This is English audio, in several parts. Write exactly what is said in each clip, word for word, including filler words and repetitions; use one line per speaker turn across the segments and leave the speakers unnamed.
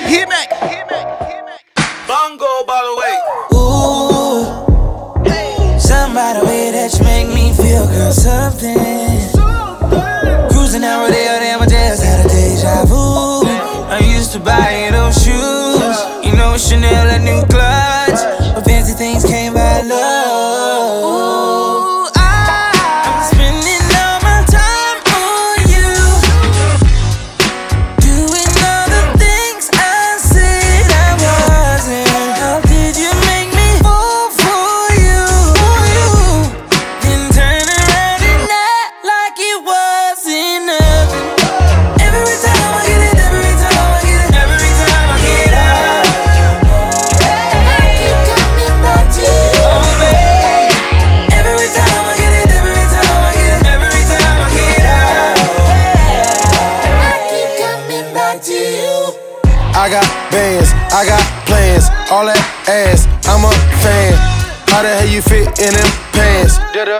Hit back, hit back, hit back.
Bongo, by the way.
Ooh, hey. Somebody way that you make me feel, girl, something. something. Cruising down Rodeo, damn, I just had a deja vu. I'm used to buying those shoes. You know Chanel, a new clutch. But fancy things came by love. Ooh, I'm spending all my time on you, doing all the things I said I wasn't. How did you make me fall for you? Then turn around and act like it wasn't nothing. Every time I get it, every time I get it, every time I get up, you got me back to you. Oh, babe. Every time I get it, every time I get it, every time I get up, you got me back to you.
I got bands, I got plans, all that ass, I'm a fan. How the hell you fit in them pants?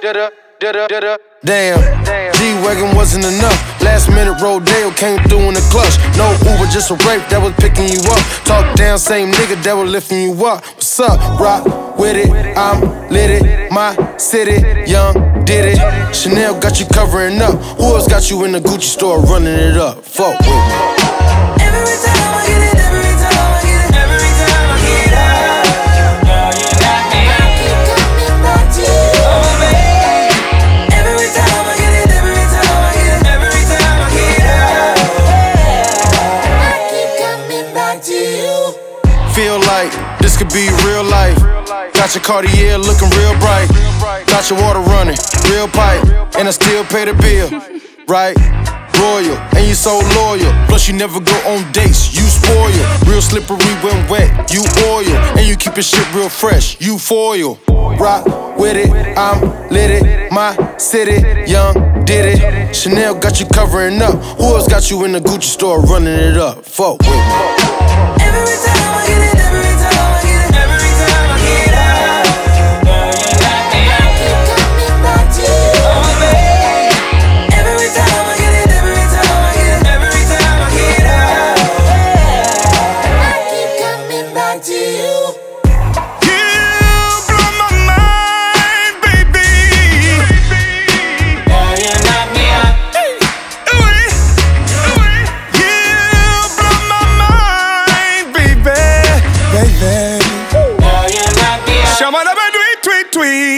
Damn, G-Wagon wasn't enough. Last minute Rodeo came through in the clutch. No Uber, just a rape that was picking you up. Talk down, same nigga that was lifting you up. What's up? Rock with it, I'm lit it. My city, young, did it. Chanel got you covering up. Who else got you in the Gucci store running it up? Fuck with me.
Every time I get it, every time I get it, every time I get up, girl, you got me. You got me back to you. Oh, babe. Every time I get it, every time I get it, every time I get up, you got me back to you.
Feel like this could be real life. Got your Cartier looking real bright. Got your water running, real pipe. And I still pay the bill, right? Royal, and you so loyal. Plus you never go on dates, you spoil. Real slippery when wet, you oil. And you keep your shit real fresh, you foil. Rock with it, I'm lit it. My city, young, did it. Chanel got you covering up. Who else got you in the Gucci store running it up? Fuck with me.
Every time I get it, every time I get it, every time I get up, girl, you got me. You got me back to you. Oh, babe. Every time I get it, every time I get it, every time I get up, you got me back to you.
You blow my mind, baby.
Girl, you knock me out.
Ooh, ooh, you blow my mind, baby. Baby.
Girl, you knock me out.
Shabba-dabba-dwee, tweet, tweet.